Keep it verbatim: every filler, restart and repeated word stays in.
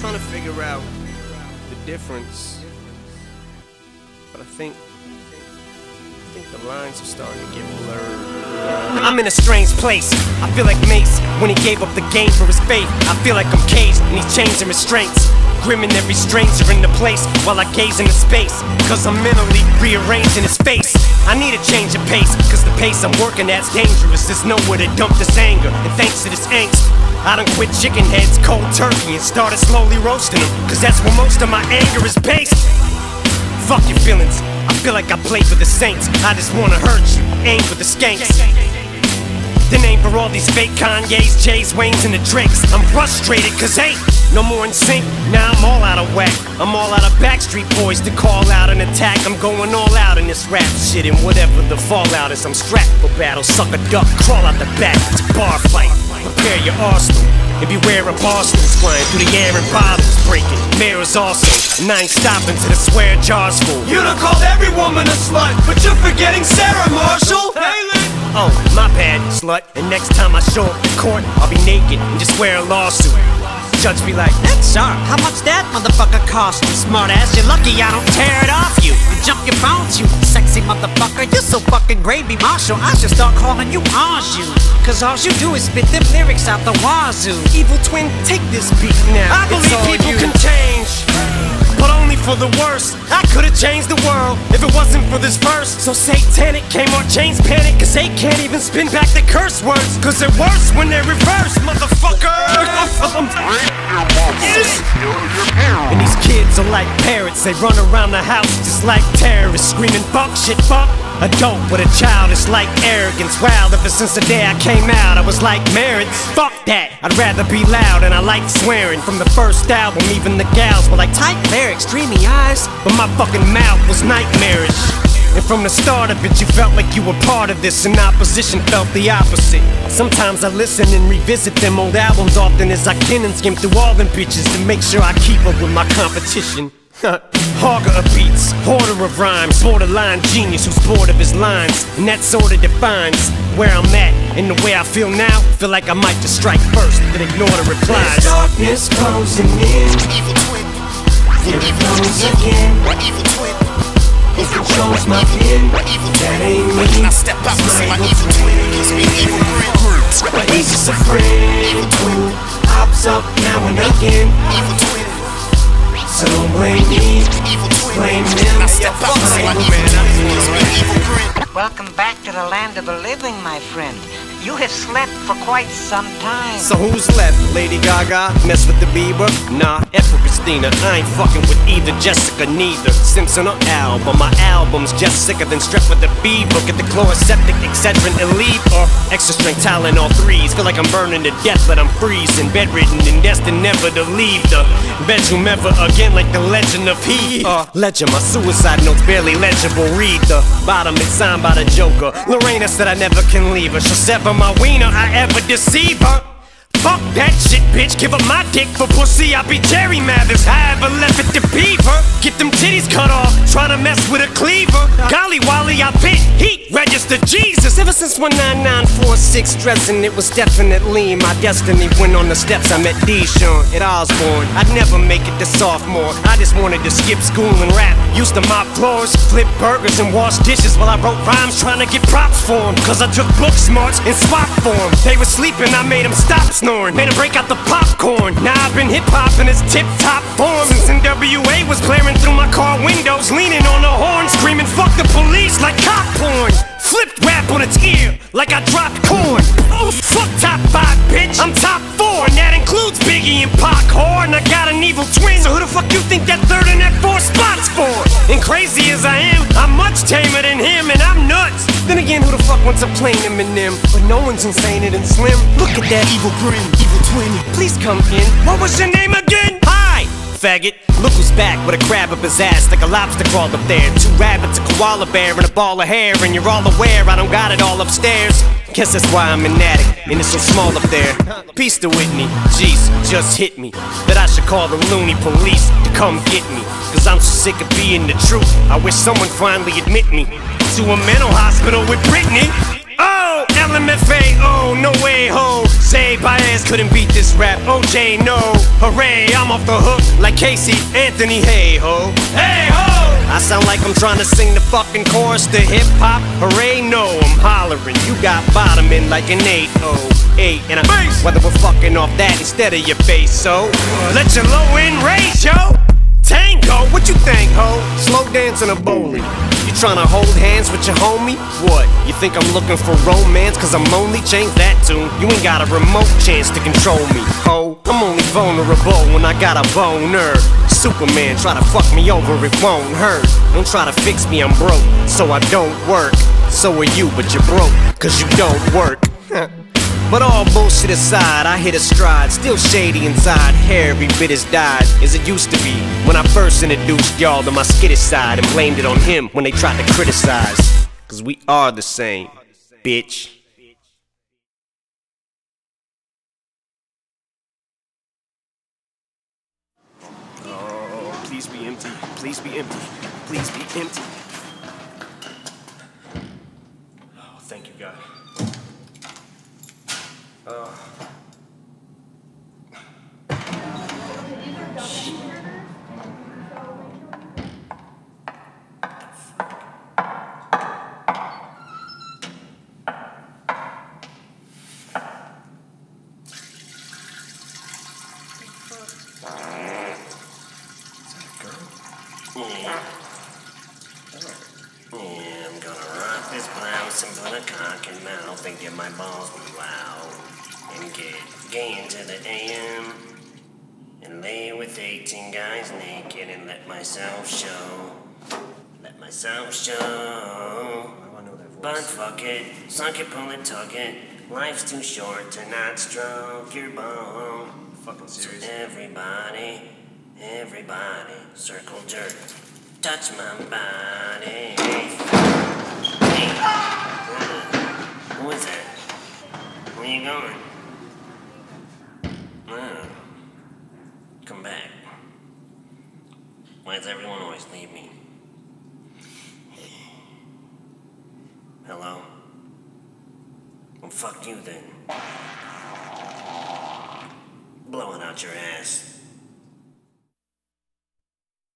trying to figure out the difference, but I think I think the lines are starting to get blurred. I'm in a strange place. I feel like Mace when he gave up the game for his faith. I feel like I'm caged in these chains and restraints, grim and every stranger in the place while I gaze into space, cause I'm mentally rearranging his face. I need a change of pace, cause the pace I'm working at's dangerous. There's nowhere to dump this anger, and thanks to this angst, I done quit chicken heads cold turkey and started slowly roasting them, cause that's where most of my anger is based. Fuck your feelings, I feel like I play for the Saints. I just wanna hurt you, aim for the skanks. Then aim for all these fake Kanye's, Jay's, Wayne's and the Drakes. I'm frustrated cause ain't no more in sync. Now I'm all out of whack. I'm all out of Backstreet Boys to call out an attack. I'm going all out in this rap shit, and whatever the fallout is, I'm strapped for battle. Suck a duck, crawl out the back. It's a bar fight. Prepare your arsenal and beware of Arsenals flying through the air and bottles breaking. Mirrors also, and I ain't stopping till the swear jar's full. You done called every woman a slut, but you're forgetting Sarah Marshall. Oh, my bad, slut. And next time I show up to court, I'll be naked and just wear a lawsuit. Judge be like, that's sharp. How much that motherfucker cost you? Smart ass, you're lucky I don't tear it off you and jump your bones, you sexy motherfucker. You're so fucking gravy, Marshall. I should start calling you Anjou, cause all you do is spit them lyrics out the wazoo. Evil twin, take this beat now. I believe people you. can change, but only for the worse. I could've changed the world if it wasn't for this verse. So satanic, Kmart chains panic, cause they can't even spin back the curse words, cause they're worse when they're reversed, motherfucker. And these kids are like parrots, they run around the house just like terrorists, screaming fuck shit, fuck. A dope with a child, it's like arrogance. Wild ever since the day I came out, I was like marriage. Fuck that, I'd rather be loud, and I like swearing. From the first album, even the gals were like tight lyrics, dreamy eyes, but my fucking mouth was nightmarish. And from the start of it, you felt like you were part of this, and opposition felt the opposite. Sometimes I listen and revisit them old albums often as I can, and skim through all them bitches to make sure I keep up with my competition. Hogger of beats, hoarder of rhymes, borderline genius who's bored of his lines, and that sorta defines where I'm at. And the way I feel now, feel like I might just strike first, then ignore the replies. There's darkness closing in. Evil twin. Here it goes again. Evil twin. It controls my pen. That ain't me. When I step out and see my evil twin, it gives me evil grin. But he's just a friend who pops up now and again. Evil twin. So don't blame me. Evil twin. Blame him. When I step out and see my evil twin, it gives me evil grin. Welcome back to the land of the living, my friend. You have slept for quite some time. So who's left? Lady Gaga? Mess with the Bieber? Nah, F with Christina. I ain't fucking with either Jessica, neither Simpson or Alba. My album's just sicker than strep with the fever. Get the chloroseptic, Excedrin, Elite, or extra strength Tylenol threes. Feel like I'm burning to death, but I'm freezing, bedridden and destined never to leave the bedroom ever again, like the legend of he. Uh, Ledger, my suicide notes barely legible. Read the bottom, it's signed by the Joker. Lorena said I never can leave her. She'll sever my wiener, I ever deceive her. Fuck that shit, bitch, give up my dick for pussy. I be Jerry Mathers, I ever left it to Beaver. Get them titties cut off, try to mess with a cleaver. Golly Wally, I bit heat, register Jesus. Ever since one nine nine four six dressing, it was definitely my destiny. When on the steps I met Deshaun at Osborne. I'd never make it to sophomore, I just wanted to skip school and rap. Used to mop floors, flip burgers and wash dishes while I wrote rhymes trying to get props for them. Cause I took book smarts and swapped for them. They were sleeping, I made them stop snoring. Made them break out the popcorn. Now I've been hip-hop in its tip-top form since N W A was blaring through my car windows, leaning on the horn, screaming fuck the police like cop porn. Flipped rap on its ear like I dropped corn. Oh, fuck top five, bitch, I'm top four, and that includes Biggie and Pac, whore. And I got an evil twin, so who the fuck you think that third and that fourth spot's for? And crazy as I am, I'm much tamer than him, and I'm nuts. Then again, who the fuck wants a plain Eminem? But no one's insaner than Slim. Look at that evil grin, evil twin. Please come in. What was your name again? Hi, faggot. Look who's back with a crab up his ass like a lobster crawled up there. Two rabbits, a koala bear, and a ball of hair. And you're all aware I don't got it all upstairs. Guess that's why I'm an addict, and it's so small up there. Peace to Whitney, jeez, just hit me that I should call the loony police to come get me. Cause I'm so sick of being the truth, I wish someone finally admit me to a mental hospital with Britney. Oh, L M F A O, no way, ho. Zay Baez couldn't beat this rap. O J, no. Hooray, I'm off the hook like Casey Anthony. Hey, ho. Hey, ho. I sound like I'm trying to sing the fucking chorus to hip hop. Hooray, no, I'm hollering. You got bottoming like an eight oh eight. And I whether we're fucking off that instead of your face, so let your low end raise, yo. Tango, what you think, ho? Slow dance in a bowling. You tryna hold hands with your homie? What? You think I'm looking for romance cause I'm lonely? Change that tune. You ain't got a remote chance to control me, ho. I'm only vulnerable when I got a boner. Superman try to fuck me over, it won't hurt. Don't try to fix me, I'm broke, so I don't work. So are you, but you're broke cause you don't work. But all bullshit aside, I hit a stride. Still shady inside, hair every bit as dyed as it used to be when I first introduced y'all to my skittish side and blamed it on him when they tried to criticize. Cause we are the same, bitch. Oh, please be empty, please be empty, please be empty. Oh, thank you, God. Uh. Yeah. Yeah, I'm gonna rock this blouse and put a cock in mouth and get my balls loud and get gay into the A M and lay with eighteen guys naked and let myself show. Let myself show. But fuck it, suck it, pull it, tug it. Life's too short to not stroke your bone. Fucking serious. So everybody, everybody, circle jerk. Touch my body. Hey. Who is that? Where you going? Oh. Come back. Why does everyone always leave me? Hello? Well, fuck you then. Blow it out your ass.